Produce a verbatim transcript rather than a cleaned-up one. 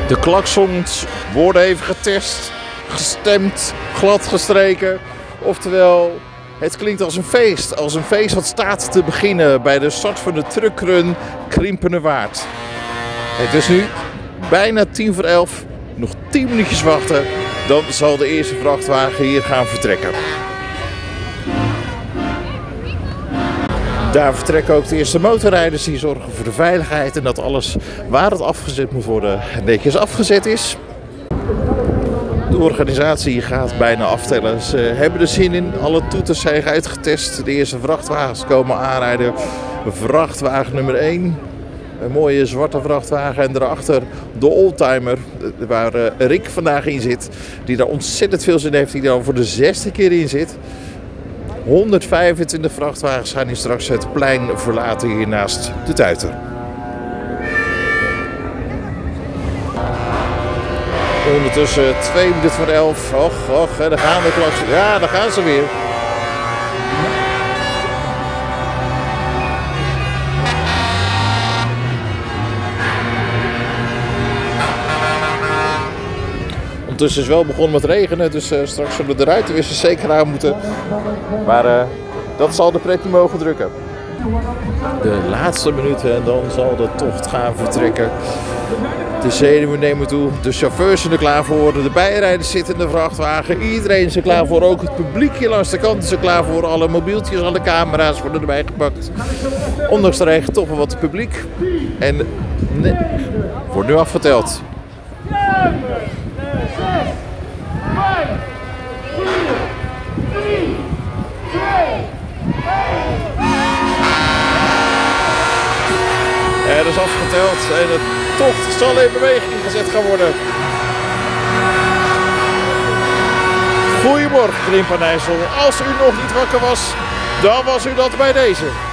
De klaksons worden even getest, gestemd, gladgestreken. Oftewel, het klinkt als een feest. Als een feest wat staat te beginnen bij de start van de truckrun Krimpenerwaard. Het is nu bijna tien voor elf. Nog tien minuutjes wachten. Dan zal de eerste vrachtwagen hier gaan vertrekken. Daar vertrekken ook de eerste motorrijders die zorgen voor de veiligheid en dat alles waar het afgezet moet worden netjes afgezet is. De organisatie gaat bijna aftellen. Ze hebben er zin in. Alle toeters zijn uitgetest. De eerste vrachtwagens komen aanrijden. Vrachtwagen nummer één. Een mooie zwarte vrachtwagen en daarachter de oldtimer waar Rick vandaag in zit. Die daar ontzettend veel zin heeft. Die daar al voor de zesde keer in zit. honderdvijfentwintig vrachtwagens gaan hier straks het plein verlaten hier naast de Tuiter. Ondertussen twee minuten voor elf. Och, och, daar gaan de klokjes. Ja, daar gaan ze weer. Ondertussen is wel begonnen met regenen, dus uh, straks zullen de ruitenwissers zeker aan moeten. Maar uh, dat zal de pret niet mogen drukken. De laatste minuten en dan zal de tocht gaan vertrekken. De zenuwen nemen toe, de chauffeurs zijn er klaar voor, de bijrijders zitten in de vrachtwagen. Iedereen is er klaar voor, ook het publiek hier langs de kant is er klaar voor. Alle mobieltjes, alle camera's worden erbij gepakt. Ondanks de regen toch wel wat publiek. En nee, wordt nu afgeteld. Er is afgeteld en de tocht zal in beweging gezet gaan worden. Goedemorgen Krimpen-IJssel. Als u nog niet wakker was, dan was u dat bij deze.